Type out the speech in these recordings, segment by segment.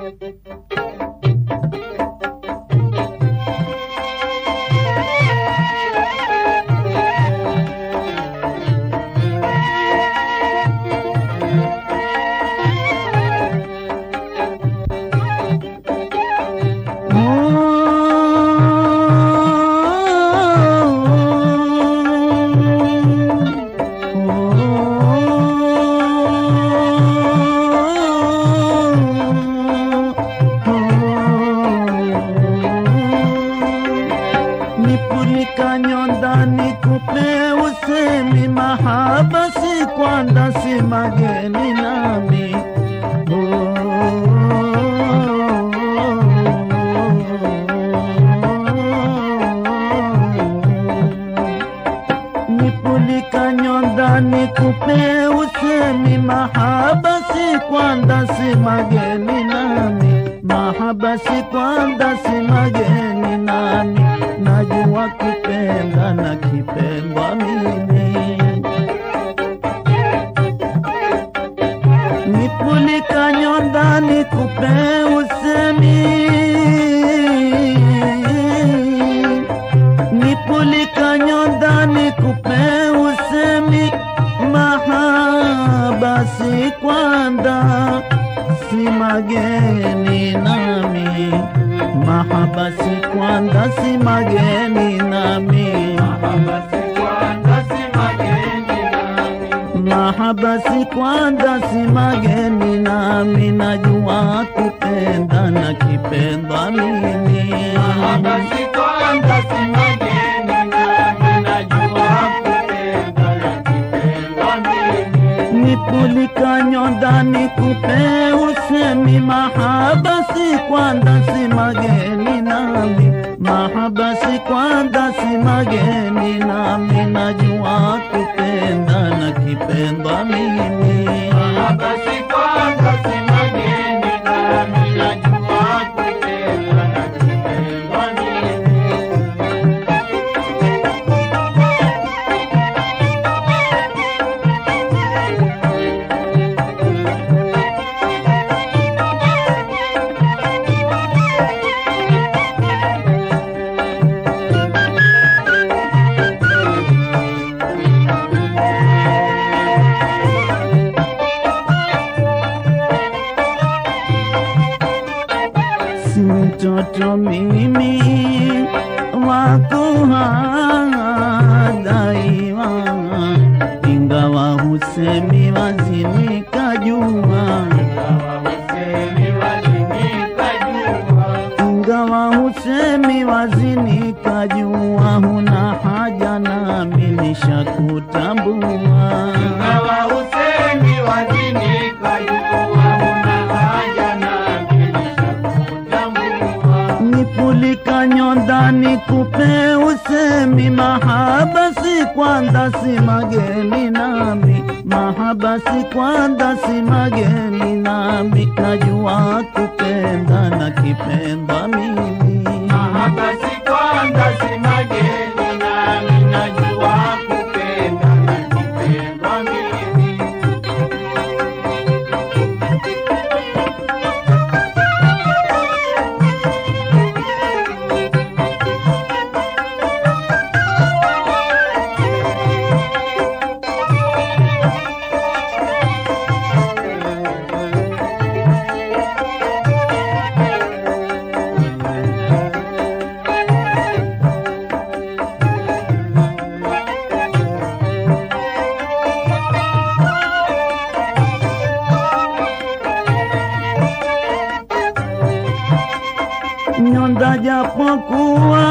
japokuwa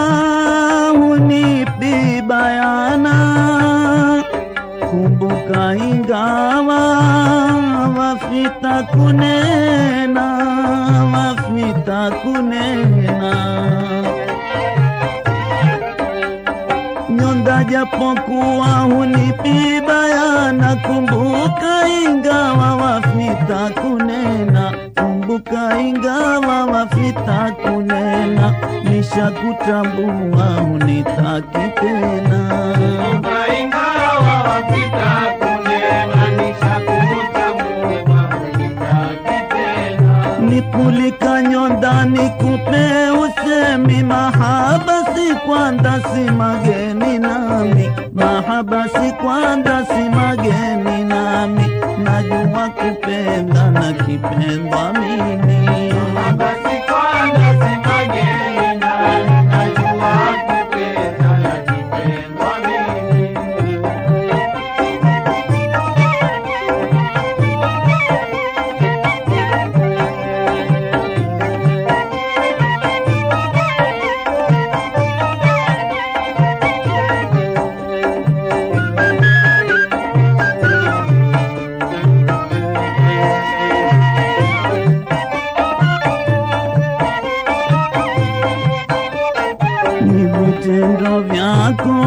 hunipi bayana, kumbuka ingawa wafita kunena, wafita kunena. Nyonda japokuwa hunipi bayana, kumbuka ingawa wafita kunena, kumbuka ingawa wafita kunena, nisha kutambua hunitaki tena. Kumbuka ingawa wafita kunena, nisha kutambua hunitaki tena. nipulika nyondani kupe usemi mahaba si kwanda si mageni nami, mahaba si kwanda si mageni nami, najua kupenda na kipendwa mimi. Mahaba si kwanda si mageni nami, najua kupenda na kipendwa mimi. Ni vitendo vyako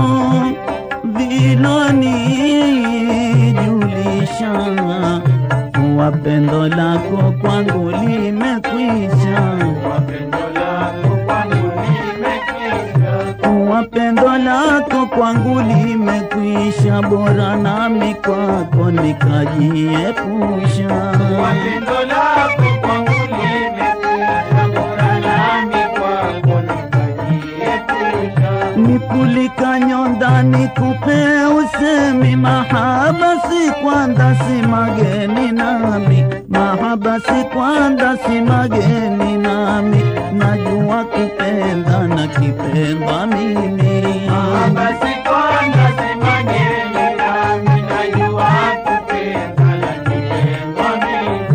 vilonijulisha kuwa pendo lako kwangu limekwisha, kuwa pendo lako kwangu limekwisha, bora nami kwako nikajiepusha. Pendo lako kwangu limekwisha, bora nami kwako nikajiepusha. Nipulika nyondani kupe usemi mahaba si kwanda si mageni nami, mahaba si kwanda si mageni nami, najua kupenda na kipendwa mimi. Mahaba si kwanda si mageni nami, najua kupenda na kipendwa mimi.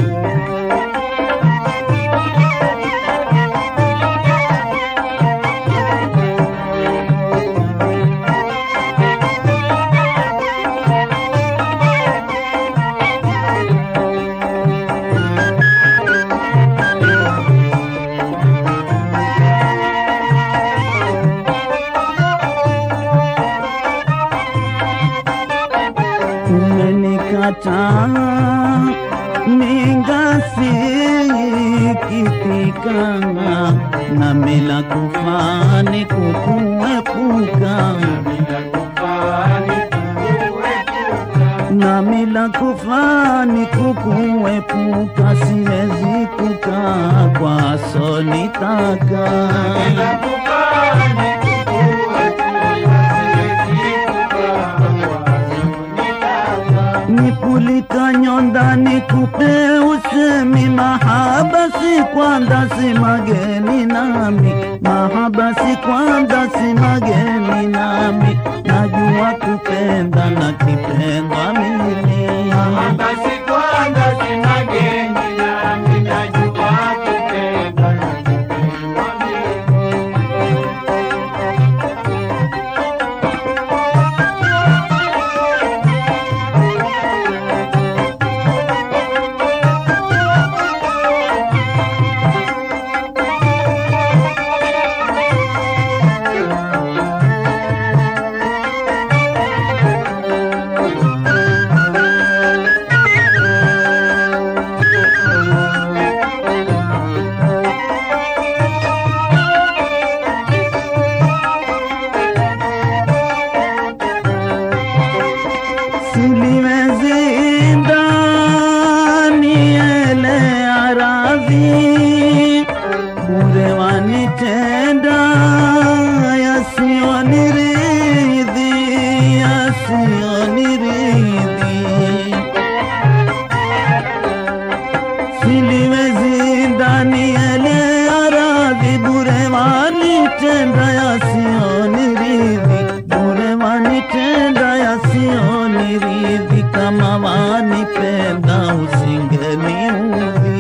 Umenikataa ningasikitika, nami la kufani kukuepuka, nami la kufani kukuepuka, siwezi kukaa kwa sonitaka. Nipulika nyondani kupe usemi mahaba si kwanda si mageni nami, mahaba si kwanda si mageni nami, najua kupenda na kipendwa mimi. Mahaba si kwanda si mageni nami, najua kupenda na kipendwa mimi. Silimezinda niele aradhi, bure wanitenda yasiyoniridhi, yasiyoniridhi. Silimezinda niele aradhi, bure wanitenda yasiyoniridhi, bure wanitenda yasiyoniridhi, kama wanipenda usingeniudhi.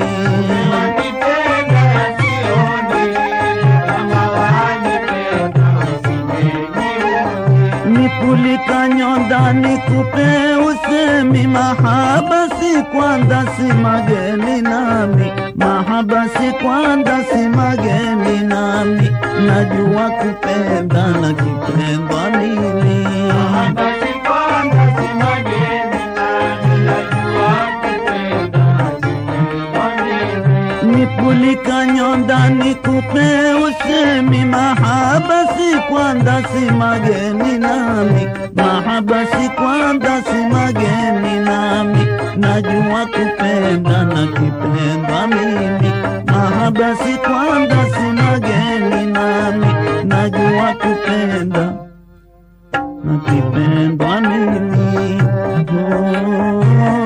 Nipulika nyondani kupe usemi mahaba si kwanda si mageni nami, mahaba si kwanda si mageni nami, najua kupenda na kipendwa mimi. Mahaba si kwanda si mageni nami, najua kupenda na kipendwa mimi. Nipulika nyondani kupe usemi mahaba si kwanda si mageni nami, mahaba si kwanda si mageni nami, najua kupenda na kipendwa mimi. Mahaba si kwamba sina geni nami, najua kupenda na kipendwa mimi. Oh.